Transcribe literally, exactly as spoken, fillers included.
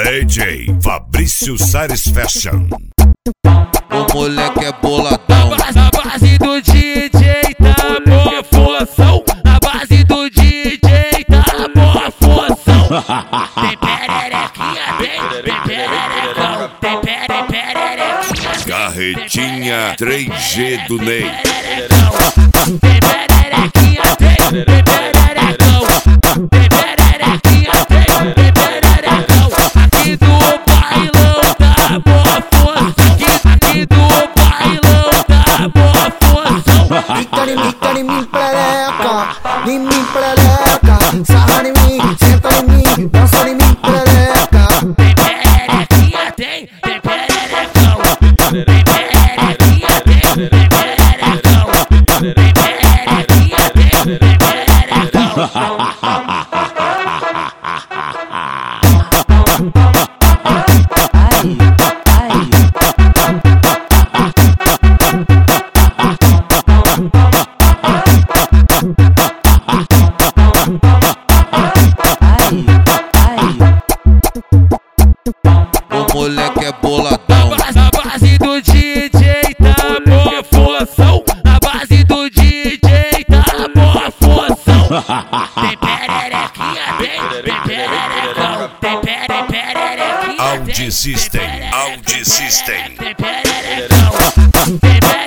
D J Fabrício Sares Fashion. O moleque é boladão. A base do D J tá boa função. A base do D J tá boa função. Tem pererequinha, tem, tem pererecão. Tem pere, pererequinha. Carretinha três G do Ney. Tem pererequinha, tem, tem pererecão. Tem pererequinha, tem, tem pererecão. Aqui do bailão tá boa função. Aqui do bailão tá boa função. Fica em mim, fica em mim, perereca, em mim, perereca. Sarra em mim, senta em mim, dança em mim, perereca. Tem pererequinha, tem, tem pererecão. Tem pererequinha, tem, tem pererecão. Tem pererequinha, tem, tem pererecão. O moleque é boladão. A base do D J tá boa função. A base do D J tá boa função. Tem pererequinha, tem, tem pererecão. Tem pere, pererequinha. Audi System, Audi System. Tem pererecão. Tem